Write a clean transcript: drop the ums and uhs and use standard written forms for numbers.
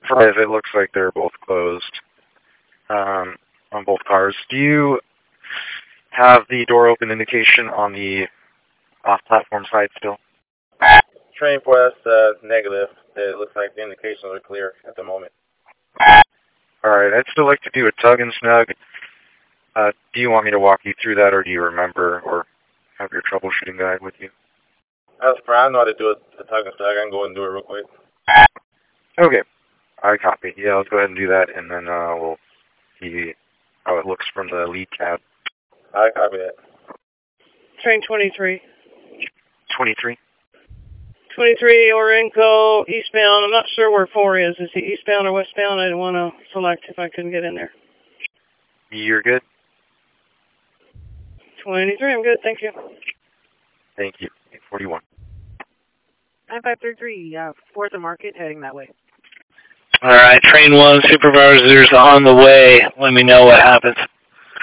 5, it looks like they're both closed on both cars. Do you have the door open indication on the off-platform side still? Train 4, that's negative. It looks like the indications are clear at the moment. Alright, I'd still like to do a tug and snug. Do you want me to walk you through that, or do you remember, or have your troubleshooting guide with you? That's fine. I know how to do the tug and snug. I can go and do it real quick. Okay, I copy. Yeah, let's go ahead and do that, and then we'll see how it looks from the lead cab. I copy that. Train 23. 23? 23, Orenco, eastbound. I'm not sure where 4 is. Is he eastbound or westbound? I didn't want to select if I couldn't get in there. You're good? 23, I'm good, thank you. Thank you. 41. 9533, 4th and Market, heading that way. All right, Train 1, supervisor's on the way. Let me know what happens.